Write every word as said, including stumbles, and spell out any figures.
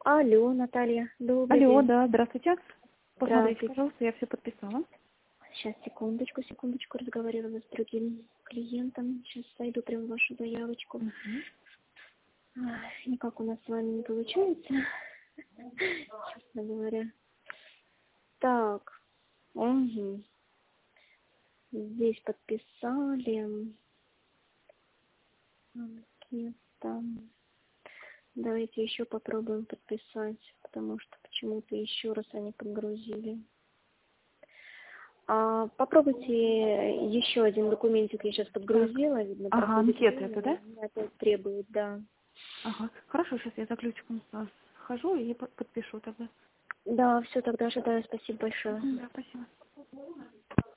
Алло, Наталья, добрый Алло, день. да, здравствуйте. Посмотрите, Здравствуйте. пожалуйста, я все подписала. Сейчас, секундочку, секундочку, разговаривала с другим клиентом. Сейчас зайду прям в вашу заявочку. Мгм. Ай, никак у нас с вами не получается, честно говоря. Так, угу. Здесь подписали. Анкета. Давайте еще попробуем подписать, потому что почему-то еще раз они подгрузили. А, попробуйте еще один документик, я сейчас Так. подгрузила, видно, Ага, проходит анкета время, это, да? и опять требует, да. Ага. Хорошо, сейчас я за ключиком сразу схожу и по- подпишу тогда. Да, все, тогда ожидаю, спасибо большое. Да, спасибо.